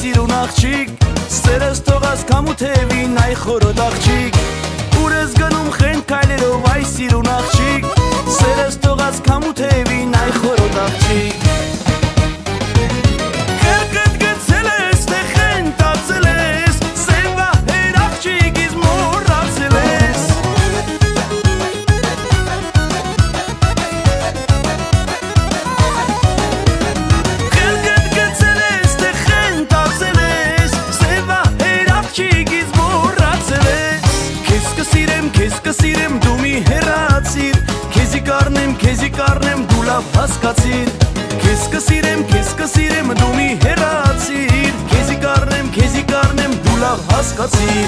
սիրուն աղջիկ Սերս թողած կամութևին այ խորոտ աղջիկ Ուր ես գնում խենդ քայլերով այ սիրուն աղջիկ Սերս թողած կամութևին այ խորոտ աղջիկ Կսիրեմ դու մի հեռացիր Քեզի կարնեմ դու լավ հասկացիր Քեզ կսիրեմ դու մի հեռացիր Քեզի կարնեմ դու լավ հասկացիր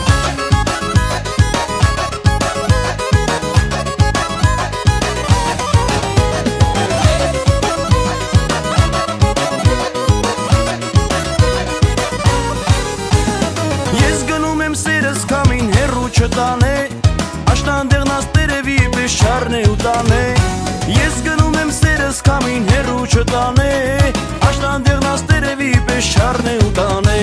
Ես գնում եմ սերս կամին հեռու չտանե Աշնանդեղնած տերևի պես շարն է ու տանե Ես գնում եմ սերս կամին հեռու չտանե Աշնանդեղնած տերևի պես շարն է ու տանե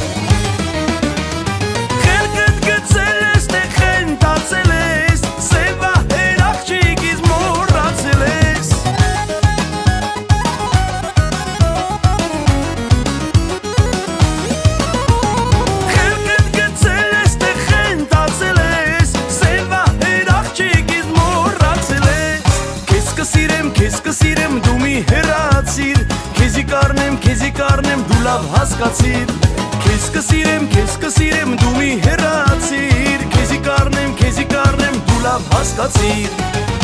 Խելքդ գցել ես, թե խենթացել ես Սևա հեր աղջիկից մոռացել ես Խելքդ գցել ես, թե խենթացել ես Քեզ կսիրեմ դու մի հեռացիր Քեզի կարնեմ դու լավ հասկացիր Քեզ կսիրեմ դու մի հեռացիր Քեզի կարնեմ դու լավ հասկացիր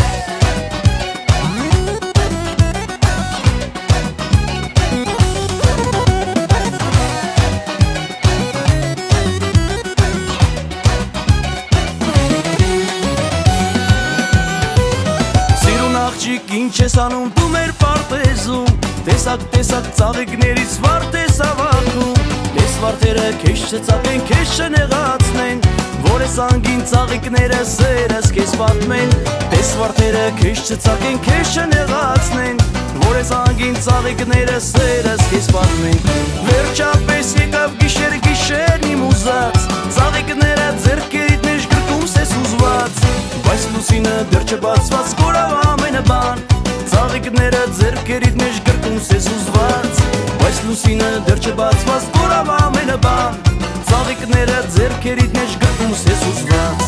Աղջիկ ինչ ես անում դու մեր պարտեզում Տեսակ ծաղիկներից վարդ ես ավակում Ես վարդերը քեզ չծակեն, քեզ չնեղացնեն Որ ես անգին ծաղիկները սերս քեզ պատմեն Ես վարդերը քեզ չծակեն, քեզ չնեղացնեն Որ ես անգին ծաղիկները սերս քեզ պատմեն Վերջապես եկավ գիշեր իմ ուզած Ծաղիկները ձեռքերիդ մեջ գրկում սես ուզված Բայց լուսինը դեռ չբացված կորավ ամենը բան Ծաղիկները ձեռքերիդ մեջ գրկում սես ուզված Բայց լուսինը դեռ չբացված կորավ ամենը բան Ծաղիկները ձեռքերիդ մեջ գրկում սես ուզված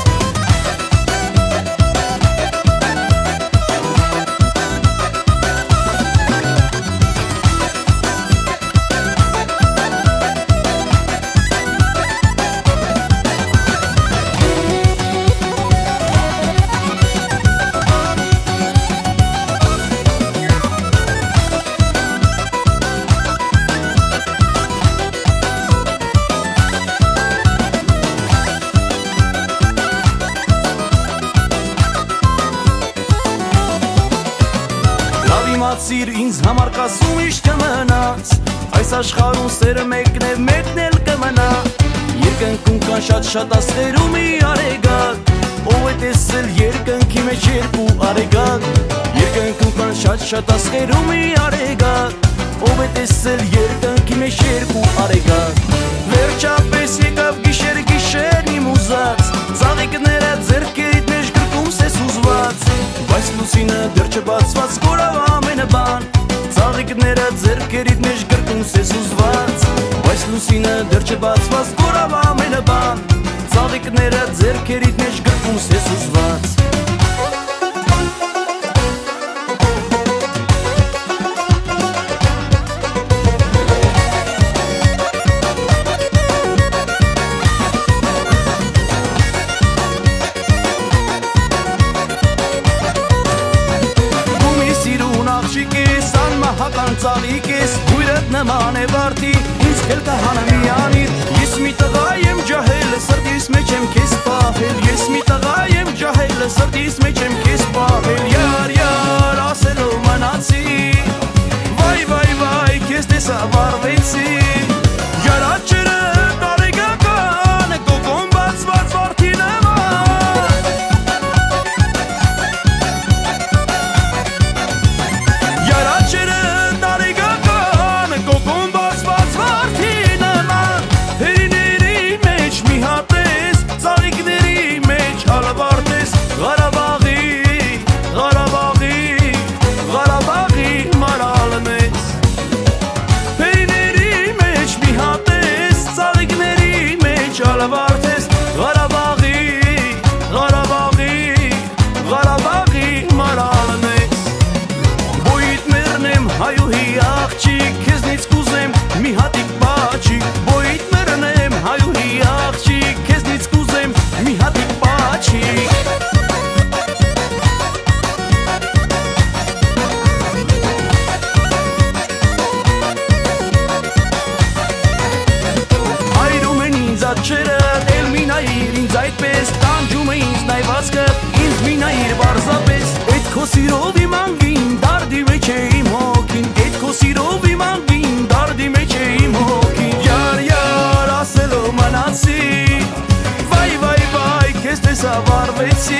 Իմացիր ինձ համար կասում իշ կմնաց Այս աշխարհում սերը մեկն էլ կմնա Երկնքում կան շատ աստղեր ու մի արեգակ Ով է տեսել երկնքի մեջ երկու արեգակ Երկնքում կան շատ աստղեր ու մի արեգակ Ով է տեսել երկնքի մեջ երկու արեգակ Վերջապես եկավ գիշեր իմ ուզած Ծաղիկները ձեռքերիդ մեջ գրկում սես ուզված Բայց լուսինը դեռ չբացված կորավ ամենը բան Ծաղիկները ձեռքերիդ մեջ գրկում սես ուզված Բայց լուսինը դեռ չբացված կորավ ամենը բան Ծաղիկները ձեռքերիդ մեջ գրկում սես ուզված Հական ծաղիկ ես, հույրըտ նման է վարդի Ինձ կելկա հանը միանիր Ես մի տղա եմ ջահել, սրտիս մեջ եմ կեզ պահել Ես մի տղա եմ ջահել, սրտիս մեջ եմ կեզ պահել Յար, ասելով մնացի Վայ, կեզ տեսա վարվեցի Յարաչերը տարեգական, կոկոն բացված վարդի նման Յարաչերը տարեգական, կոկոն բացված վարդի նման սիրով իմ անգին դարդի մեջ է իմ հոգին Էդ քո սիրով իմ անգին դարդի մեջ է իմ հոգին Յար ասելով մնացի Վայ քեզ տեսա վարվեցի